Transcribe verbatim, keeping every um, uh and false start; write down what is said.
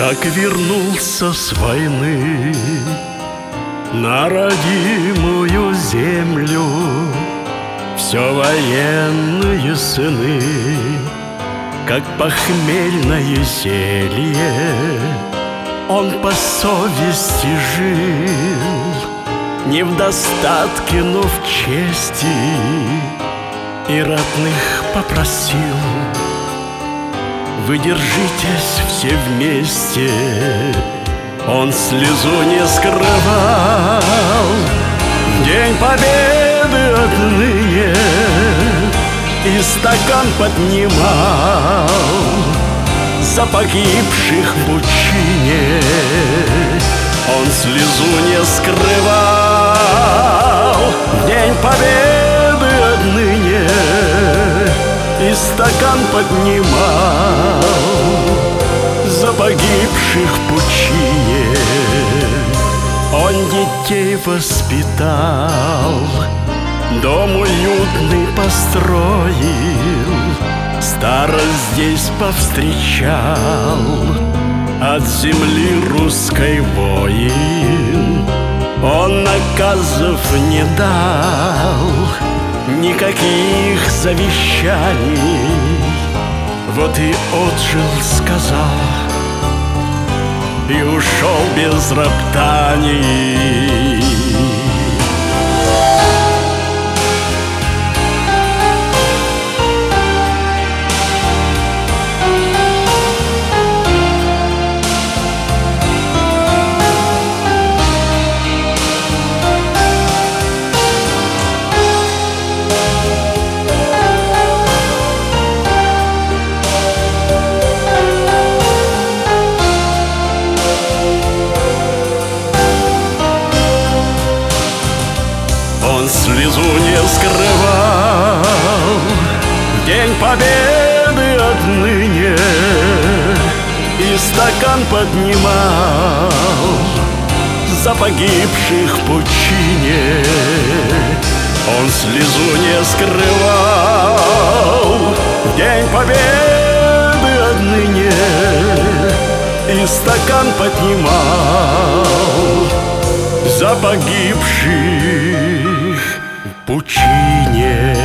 как вернулся с войны на родимую землю, все военные сыны, как похмельное зелье, он по совести жил, не в достатке, но в чести, и родных попросил: вы держитесь все вместе. Он слезу не скрывал, в День Победы отныне и стакан поднимал за погибших в пучине. Он слезу не скрывал, в День Победы отныне и стакан поднимал за погибших в пучине. Он детей воспитал, дом уютный построил, старость здесь повстречал, от земли русской воин. Он наказов не дал, никаких завещаний, вот и отжил, сказал, и ушел без роптаний. Он слезу не скрывал, в День Победы отныне и стакан поднимал за погибших в пучине. Он слезу не скрывал, в День Победы отныне и стакан поднимал за погибших в пучине.